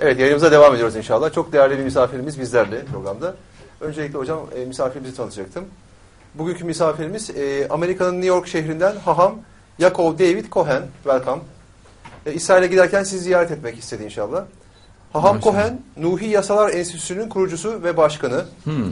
Evet, yayınımıza devam ediyoruz inşallah. Çok değerli bir misafirimiz bizlerle programda. Öncelikle hocam misafirimizi tanıtacaktım. Bugünkü misafirimiz Amerika'nın New York şehrinden Haham Yaakov David Cohen. Welcome. İsrail'e giderken sizi ziyaret etmek istedi inşallah. Haham Cohen, Nuhi Yasalar Enstitüsü'nün kurucusu ve başkanı.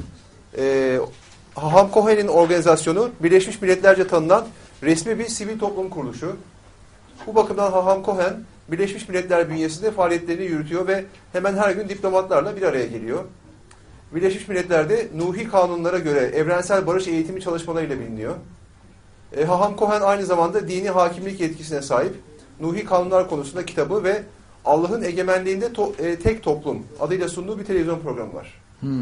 Haham Cohen'in organizasyonu Birleşmiş Milletlerce tanınan resmi bir sivil toplum kuruluşu. Bu bakımdan Haham Cohen, Birleşmiş Milletler bünyesinde faaliyetlerini yürütüyor ve hemen her gün diplomatlarla bir araya geliyor. Birleşmiş Milletler'de Nuhi kanunlara göre evrensel barış eğitimi çalışmalarıyla biliniyor. Haham Cohen aynı zamanda dini hakimlik yetkisine sahip. Nuhi kanunlar konusunda kitabı ve Allah'ın egemenliğinde tek toplum adıyla sunduğu bir televizyon programı var.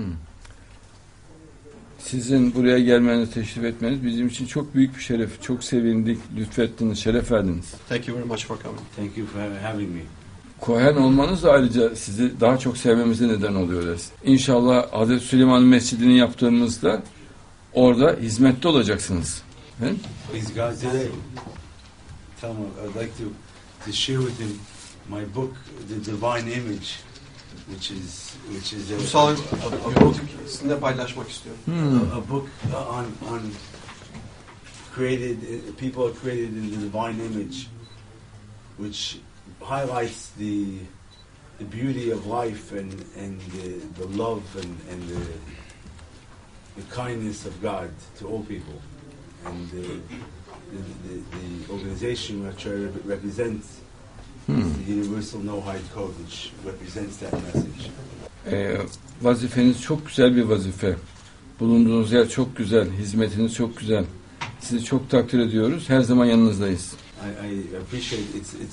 Sizin buraya gelmenizi, teşrif etmeniz bizim için çok büyük bir şeref. Çok sevindik, lütfettiniz, şeref verdiniz. Thank you very much for coming. Thank you for having me. Cohen olmanız da ayrıca sizi daha çok sevmemize neden oluyor. İnşallah Hazreti Süleyman Mescidi'ni yaptığımızda orada hizmette olacaksınız. Please God, today, tell him I'd like to share with him my book, The Divine Image, which is Kutsal yaratık sizinle paylaşmak istiyorum. A book on created people are created in the divine image, which highlights the beauty of life and the love and the kindness of God to all people, and the organization which I represent is the Universal No-Hide Code, which represents that message. Vazifeniz çok güzel bir vazife. Bulunduğunuz yer çok güzel, hizmetiniz çok güzel. Sizi çok takdir ediyoruz. Her zaman yanınızdayız. I appreciate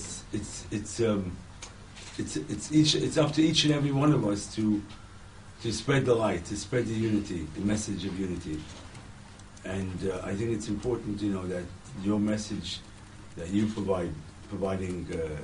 it's up to each and every one of us to spread the light, to spread the unity, the message of unity. And I think it's important, that your message that you providing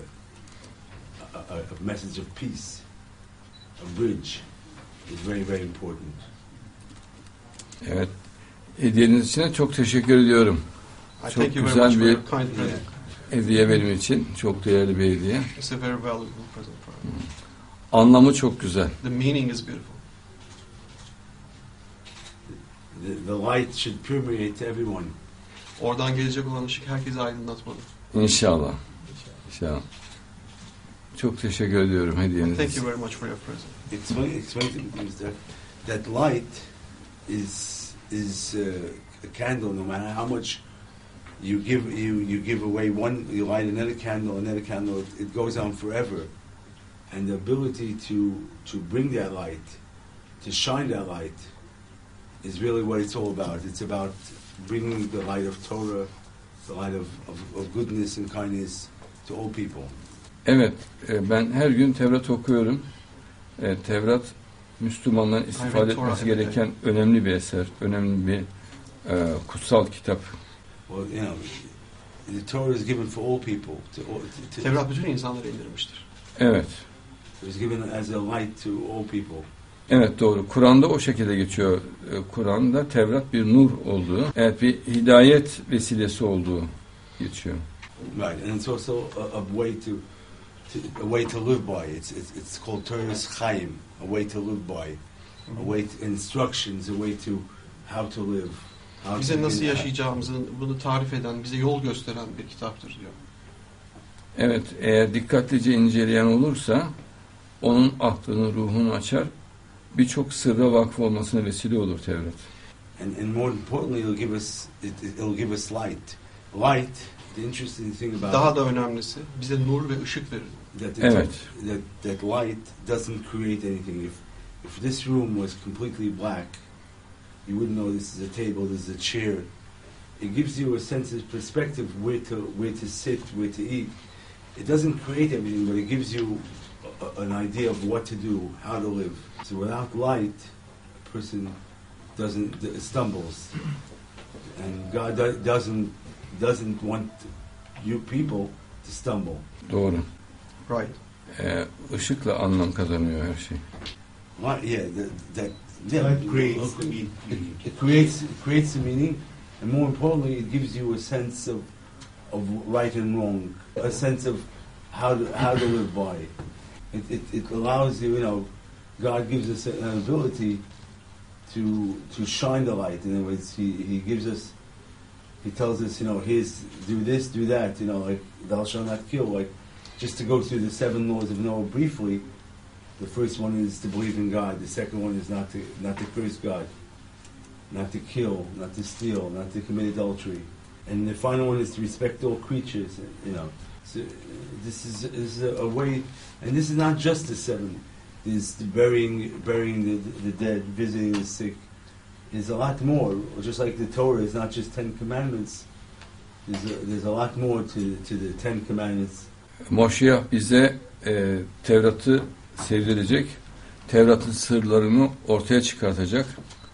a message of peace, a bridge, is very, very important. Evet. Hediyeniz için çok teşekkür ediyorum. Çok güzel bir hediye benim için. Çok değerli bir hediye. It's a very valuable present for me. Anlamı çok güzel. The meaning is beautiful. The light should permeate to everyone. Oradan gelecek olan ışık herkesi aydınlatmalı. İnşallah. İnşallah. Çok teşekkür ediyorum hediyeniz için. Thank you very much for your present. Explain to me that light is a candle. No matter how much you give away one, you light another candle, it goes on forever. And the ability to bring that light, to shine that light, is really what it's all about. It's about bringing the light of Torah, the light of goodness and kindness to all people. Evet, ben her gün Tevrat okuyorum. Tevrat, Müslümanların istifade etmesi gereken önemli bir eser, önemli bir kutsal kitap. Well, the Torah is given for all people. Tevrat bütün insanlara indirilmiştir. Evet. It was given as a light to all people. Evet, doğru. Kur'an'da o şekilde geçiyor. Kur'an'da Tevrat bir nur olduğu, evet, bir hidayet vesilesi olduğu geçiyor. Right, and it's also a way to live by. It's called Torah's Chaim, a way to live by, a way to, instructions, a way to how to live. Bize nasıl yaşayacağımızı bunu tarif eden, bize yol gösteren bir kitaptır diyor. Evet, eğer dikkatlice inceleyen olursa onun aklını, ruhunu açar, birçok sırra vakıf olmasına vesile olur Tevrat. And more importantly, it'll give us light. Light. The interesting thing about daha da önemlisi bize nur ve ışık verir. Evet. That light doesn't create anything. If this room was completely black, you wouldn't know this is a table, this is a chair. It gives you a sense of perspective, where to sit, where to eat. It doesn't create everything, but it gives you an idea of what to do, how to live. So without light, a person stumbles, and God doesn't want you people to stumble. Doğru. Right. Işıkla anlam kazanıyor her şey. It creates the meaning, and more importantly, it gives you a sense of right and wrong, a sense of how to live by. It allows you, God gives us an ability to shine the light. In other words, He gives us, He tells us, here's, do this, do that, like, thou shalt not kill. Like, just to go through the 7 laws of Noah briefly, the first one is to believe in God. The second one is not to curse God, not to kill, not to steal, not to commit adultery. And the final one is to respect all creatures, So this is a way, and this is not just the 7. There's the burying the dead, visiting the sick. There's a lot more. Just like the Torah is not just 10 commandments. There's a lot more to the 10 commandments. Moşiyah bize Tevrat'ı sevdirecek, Tevrat'ın sırlarını ortaya çıkartacak,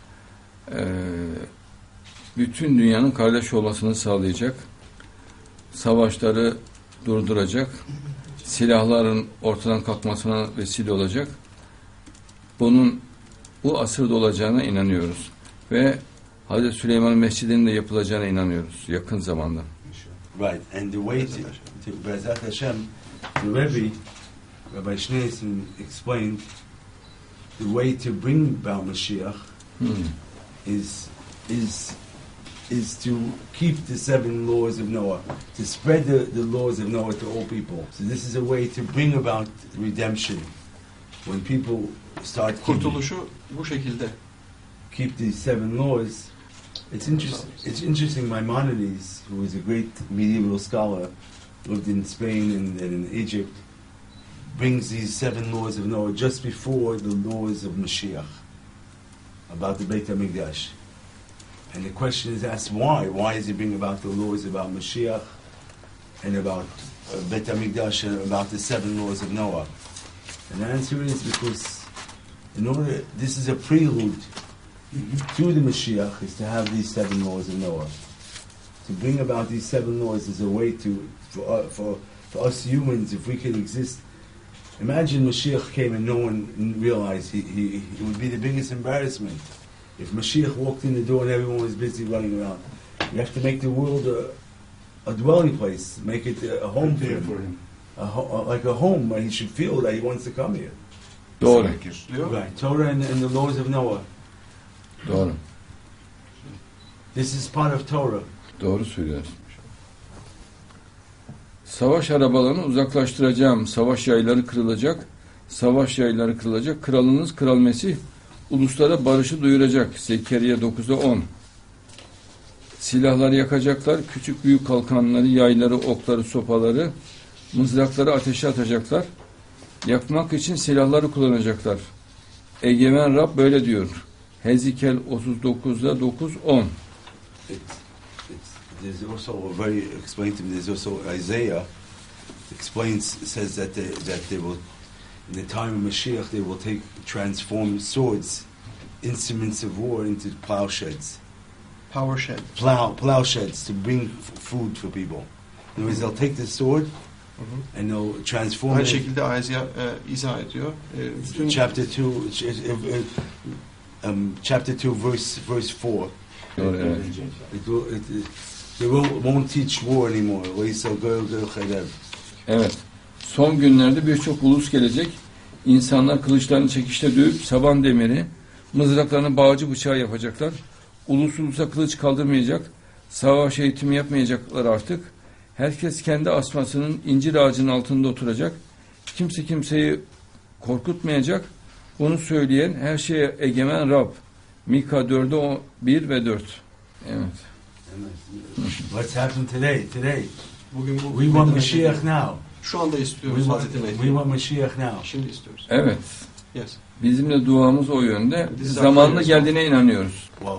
bütün dünyanın kardeş olmasını sağlayacak, savaşları durduracak, silahların ortadan kalkmasına vesile olacak. Bu asırda olacağına inanıyoruz ve Hazreti Süleyman'ın mescidinin de yapılacağına inanıyoruz yakın zamanda. Right, and the way to Be'ezat Hashem, the Rebbe, Rabbi Schneerson explained, the way to bring about Mashiach is to keep the 7 laws of Noah, to spread the laws of Noah to all people. So this is a way to bring about redemption. When people start kurtuluşu bu şekilde. Keep these 7 laws. It's interesting. Maimonides, who was a great medieval scholar, lived in Spain and in Egypt, brings these 7 laws of Noah just before the laws of Mashiach, about the Beit HaMikdash. And the question is asked, why? Why does he bring about the laws about Mashiach and about Beit HaMikdash and about the 7 laws of Noah? And the answer is because this is a prelude to the Mashiach, is to have these 7 laws of Noah. To bring about these 7 laws is a way for us humans, if we can exist. Imagine Mashiach came and no one realized. It would be the biggest embarrassment. If Mashiach walked in the door and everyone was busy running around. You have to make the world a dwelling place, make it a home for him. Like a home where he should feel that he wants to come here. Doğru. Right, Torah and the laws of Noah. Doğru. This is part of Torah. Doğru söylüyorsun. Savaş arabalarını uzaklaştıracağım. Savaş yayları kırılacak. Savaş yayları kırılacak. Kralınız Kral Mesih uluslara barışı duyuracak. Zekeriya 9'da 10. Silahları yakacaklar. Küçük büyük kalkanları, yayları, okları, sopaları, mızrakları ateşe atacaklar. Yakmak için silahları kullanacaklar. Egemen Rab böyle diyor. Hezekiel 39'da 9-10. There's also a very explained to me. There's also Isaiah says that they will, in the time of Mashiach, they will transform swords, instruments of war, into plowsheds. Plowsheds to bring food for people. In other words, they'll take the sword and they'll transform Aynı it. şekilde Isaiah izah ediyor. Chapter 2, verse 4. They won't teach war anymore. Evet. Son günlerde birçok ulus gelecek. İnsanlar kılıçlarını çekişte dövüp saban demiri, mızraklarını bağcı bıçağı yapacaklar. Ulusa kılıç kaldırmayacak. Savaş eğitimi yapmayacaklar artık. Herkes kendi asmasının incir ağacının altında oturacak. Kimse kimseyi korkutmayacak. Bunu söyleyen her şeye egemen Rab. Mika 4'de 1 ve 4. Evet. What's happened today? Bugün bu We want Mashiach now. Şu anda istiyoruz Hazreti Mehdi. We want Mashiach now. Şimdi istiyoruz. Evet. Yes. Bizim de duamız o yönde. Zamanla geldiğine inanıyoruz. Well,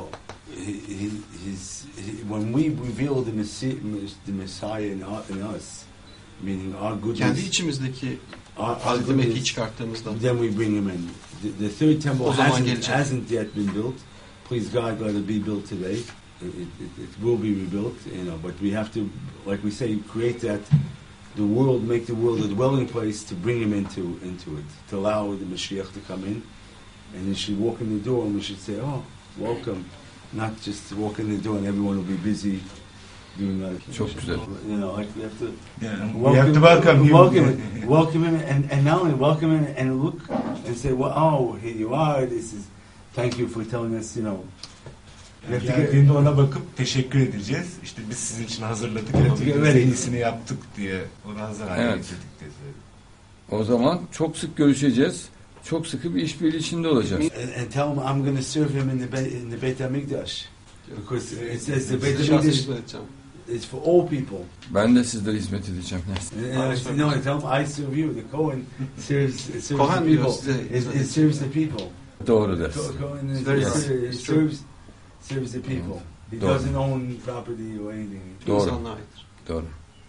when we reveal the Messiah in us, meaning our goodness, kendi içimizdeki Hazreti Mehdi'yi çıkarttığımızda, then we bring him in. The third temple hasn't yet been built. Please God, let it be built today. It will be rebuilt, but we have to, like we say, create make the world a dwelling place to bring him into it, to allow the Mashiach to come in, and he should walk in the door, and we should say, "Oh, welcome," not just walk in the door and everyone will be busy doing that. Çok güzel. You know, like we have to Yeah, we have to welcome him. welcome him, and not only welcome him and look and say, well, oh, here you are. This is, thank you for telling us, you know. We have to get, Geldiğinde ona bakıp teşekkür edeceğiz. İşte biz sizin için hazırladık, Evet. biz en iyisini yaptık diye ona hazır hale Evet. getirdik diye söyledi. O zaman çok sık görüşeceğiz. Çok sıkı bir işbirliği içinde olacağız. and tell him I'm going to serve him in the Beit HaMikdash. Because it says the Beit Şahsen HaMikdash hizmet edeceğim. is for all people. Ben de sizlere hizmet edeceğim. And I said, no, I tell him I serve you. The Kohen serves Kohen the diyor people. size. It serves the people. Doğru deriz. Kohen It's very is- true. it It's true. serves the people. He Doğru. doesn't own property or anything. Doğru. İnsanlığa aittir. Doğru.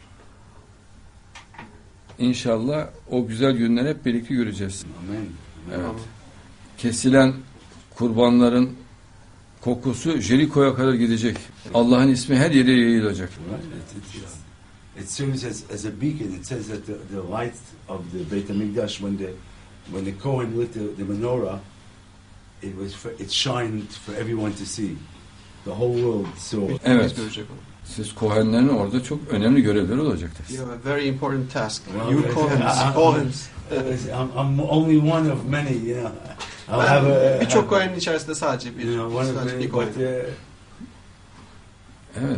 İnşallah o güzel günleri hep birlikte göreceğiz. Amen. Evet. Ama Kesilen kurbanların kokusu Jeriko'ya kadar gidecek. Allah'ın ismi her yere yayılacak. Right? It serves as a beacon. It says that the light of the Beit HaMikdash, when the Kohen lit the menorah, it shined for everyone to see. The whole world saw. Evet. biz görecek onu. Siz Kohenlerin orada çok önemli görevleri olacaktır. You have a very important task. Well, You yes. Kohens, Kohens. I'm only one of many, you know. I'll have a Birçok Kohen'in içerisinde sadece bir, you know, one of sadece many, bir Kohen. Evet.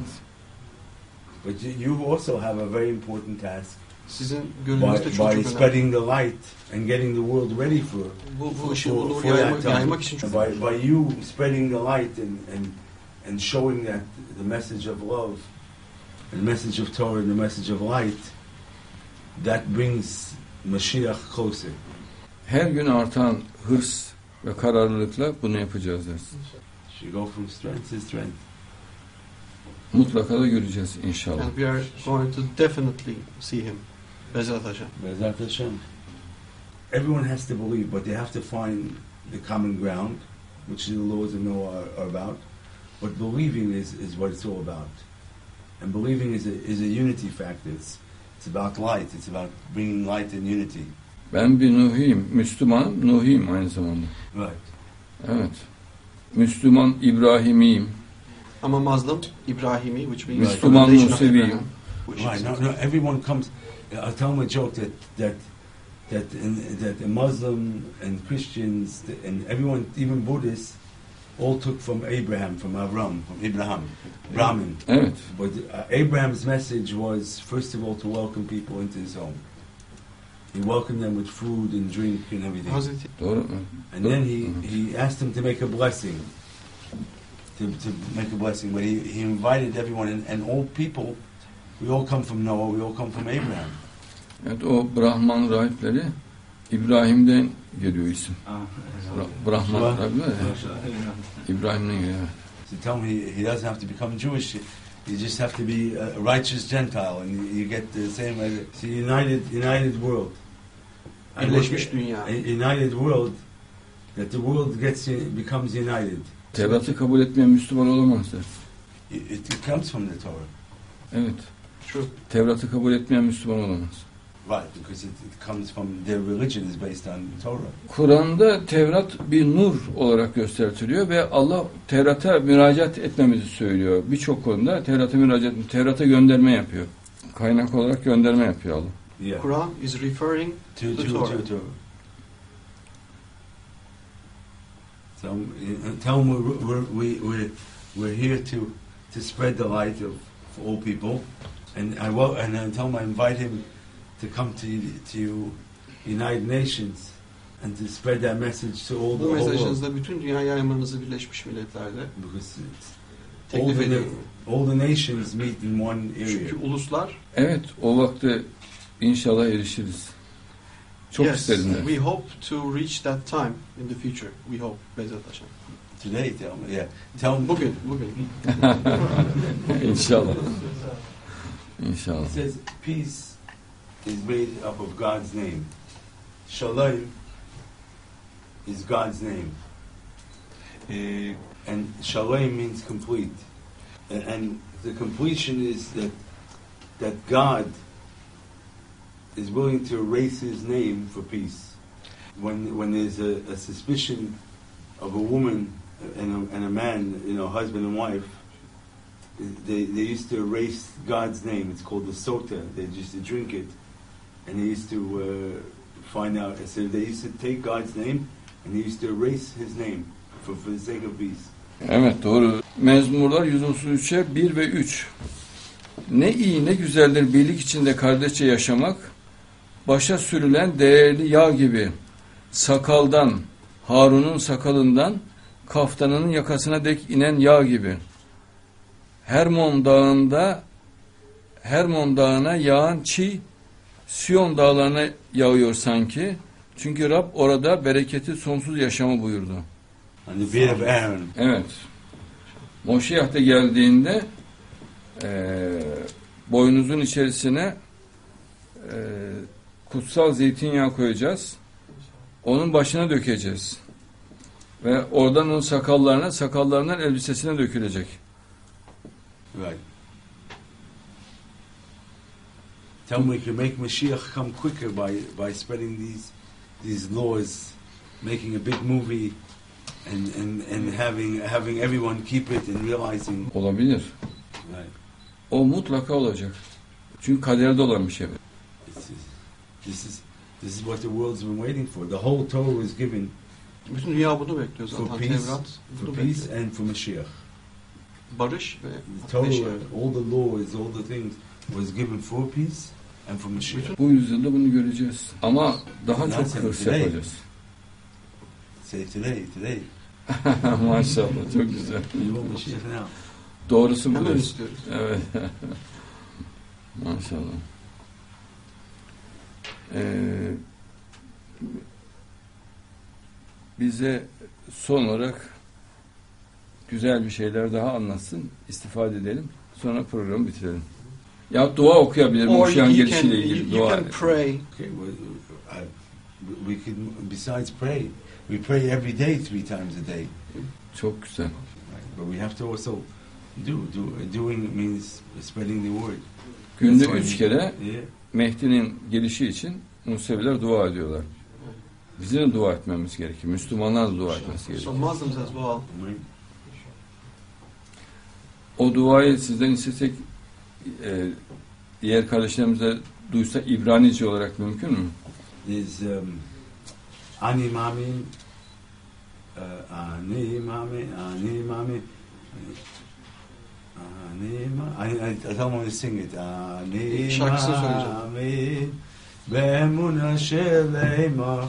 but you also have a very important task Sizin gönlünüzde çok by çok önemli. spreading the light and getting the world ready for Bu ışığı, bu nuru for that time. yaymak için çok By you spreading the light and showing that the message of love and the message of Torah and the message of light, that brings Mashiach closer. Her gün artan hırs ve kararlılıkla bunu yapacağız deriz. You go from strength to strength. Mutlaka da göreceğiz inşallah. And we are going to definitely see him. Bezrat Hashem. Bezrat Hashem. Everyone has to believe, but they have to find the common ground, which the laws of Noah are about. But believing is what it's all about. And believing is a unity factor. It's about light. It's about bringing light and unity. Ben bir Nuhiyim, Müslüman Nuhiyim aynı zamanda. Right. Evet. Müslüman İbrahimiyim. Ama Muslim, İbrahimi, which means Müslüman foundation of Museviyim. Abraham, which Right. is- No, everyone comes. I'll tell them a joke that the Muslim and Christians and everyone, even Buddhists, all took from Abraham, from Abraham, Brahmin. Evet. But Abraham's message was, first of all, to welcome people into his home. He welcomed them with food and drink and everything. Hazreti Doğru mu? And then he asked them to make a blessing. To make a blessing. But he invited everyone, and all people, we all come from Noah, we all come from Abraham. Evet, o Brahman rahipleri İbrahim'den geliyor isim. Brahman Brah- rahipleri İbrahim'den geliyor. Evet. So tell him he doesn't have to become Jewish. You just have to be a righteous Gentile, and you get the same. It's a united world. Birleşmiş dünya. A united world, that the world becomes united. Tevrat'ı kabul etmeyen Müslüman olamazlar. It comes from the Torah, Evet. True. Tevrat'ı kabul etmeyen Müslüman olamaz. right? Because it comes from their religion is based on Torah. Kur'an'da Tevrat bir nur olarak gösteriliyor ve Allah Tevrat'a müracaat etmemizi söylüyor. Birçok konuda Tevrat'a gönderme yapıyor. Kaynak olarak gönderme yapıyor Allah. Yeah. Quran is referring To the Torah. So tell them we're here to spread the light for all people, and I tell him I invite him to come to United Nations and to spread that message to all the bu whole world. mesajınızda bütün dünyaya yaymanızı Birleşmiş Milletler'de Because teklif ediyorum. all the nations meet in one area. Çünkü uluslar Evet, o vakte inşallah erişiriz. Çok yes, isterim de. we hope to reach that time in the future. We hope. Bezrat Hashem. Today, tell them, yeah. Tell them. Bugün. İnşallah. İnşallah. It says peace is made up of God's name. Shalom is God's name. And shalom means complete. And the completion is that God is willing to erase his name for peace. When there's a suspicion of a woman and a man, husband and wife, they used to erase God's name. It's called the sota. They used to drink it, and they used to find out. So they used to take God's name, and they used to erase His name for the sake of peace. Evet, doğru. Mezmurlar 133'e 1 ve 3. Ne iyi ne güzeldir birlik içinde kardeşçe yaşamak. Başa sürülen değerli yağ gibi. Sakaldan, Harun'un sakalından, kaftanının yakasına dek inen yağ gibi. Hermon Dağı'na yağan çiğ, Siyon dağlarına yağıyor sanki. Çünkü Rab orada bereketi sonsuz yaşamı buyurdu. On the beard of Aaron. Evet. Moşiyah da geldiğinde boynuzun içerisine kutsal zeytinyağı koyacağız. Onun başına dökeceğiz. Ve oradan onun sakallarından elbisesine dökülecek. Right. Tell me we can make Mashiach come quicker by spreading these laws, making a big movie, and having everyone keep it and realizing. Olabilir. Right. O mutlaka olacak. Çünkü kaderde olan bir şey. This is what the world's been waiting for. The whole Torah was given Bütün dünya bunu bekliyor for zaten. peace, Tevrat for bunu peace bekliyor. and for Mashiach. Barış ve The Torah, Mashiach. all the laws, all the things was given for peace and for Mashiach. Bu yüzyılda bunu göreceğiz. Ama daha çok Nasıl? hırs yapacağız. Say today. Maşallah, çok güzel. You want Mashiach now. Doğrusu Hemen budur. istiyoruz. Evet. Maşallah. Bize son olarak güzel bir şeyler daha anlatsın, istifade edelim. Sonra programı bitirelim. Ya dua okuyabilir Or Moşiyah'ın you gelişiyle ilgili you dua. can pray. Okay, we can, besides pray, we pray every day 3 times a day. Çok güzel. Right? But we have to also doing means spreading the word. Günde That's 3 why- kere Yeah. Mehdi'nin gelişi için Museviler dua ediyorlar. Bizim de dua etmemiz gerekiyor. Müslümanlar da dua etmesi So gerekiyor. Muslims as well. Right? O duayı sizden istesek diğer kardeşlerimize duysa İbranice olarak mümkün mü? There's Ani Mami, Ani Mami, Ani Mami, I don't want to sing it. Ani Şarkısını söyleyeceğim. Mami, Be'emuna Shelema,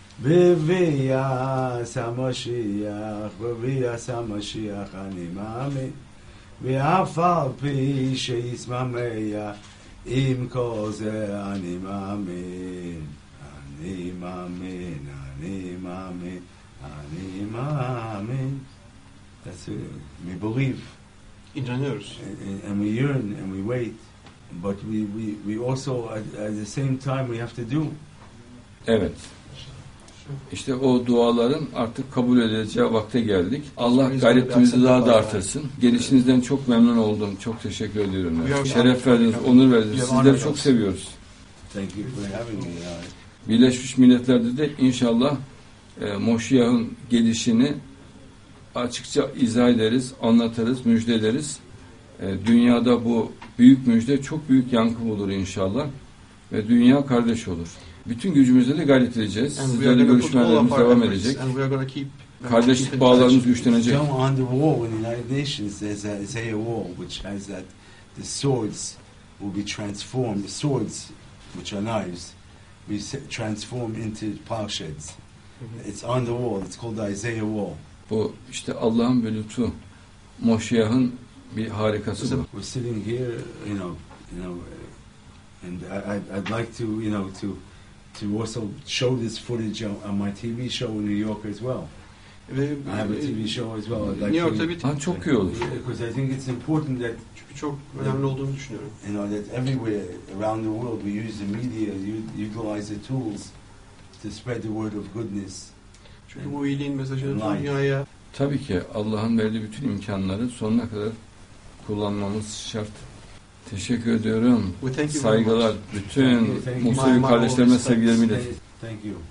B'viyas HaMashiach, B'viyas HaMashiach, Ani Mami, Ve'af al pi she'yismameya, Im kol ze ani mamin, ani mamin, ani mamin, ani mamin. That's it. We believe, İnanıyoruz. and we yearn, and we wait. But we also, at the same time, we have to do. Evet. İşte o duaların artık kabul edileceği vakte geldik. Allah gayretimizi daha da artırsın. Gelişinizden çok memnun oldum. Çok teşekkür ediyorum. Şeref verdiniz, onur verdiniz. Sizleri çok seviyoruz. Thank you for having me. Birleşmiş Milletler'de de inşallah Moşiyah'ın gelişini açıkça izah ederiz, anlatırız, müjdeleriz. Dünyada bu büyük müjde çok büyük yankı bulur inşallah. Ve dünya kardeş olur. Bütün gücümüzle de gayret edeceğiz. And we are Sizlerle going to put all görüşmelerimiz of our devam efforts, edecek. and we are going to keep Kardeşlik bağlarımız güçlenecek. Down on the wall in the United Nations, there's a wall which has that the swords will be transformed. The swords, which are knives, be transformed into plowshares. It's on the wall. It's called the Isaiah Wall. Bu işte Allah'ın bir lütfu. Moşiyah'ın bir harikası bu. We're sitting here, and I'd like to, to also show this footage on my TV show in New York as well. I have a TV show as well. I'd like New York'ta bir Ha, çok iyi olur. because I think it's important that çünkü çok önemli olduğunu düşünüyorum. that everywhere around the world we use the media, utilize the tools to spread the word of goodness. Çünkü bu iyiliğin mesajını tüm Life. dünyaya Tabii ki Allah'ın verdiği bütün imkanları sonuna kadar kullanmamız şart. Teşekkür ediyorum. we thank you very Saygılar. much. Bütün Thank you. Musevi kardeşlerime sevgilerimi iletin. Thank you.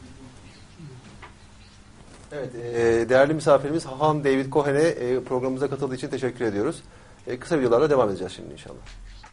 Evet, değerli misafirimiz Haham David Cohen'e programımıza katıldığı için teşekkür ediyoruz. Kısa videolarla devam edeceğiz şimdi inşallah.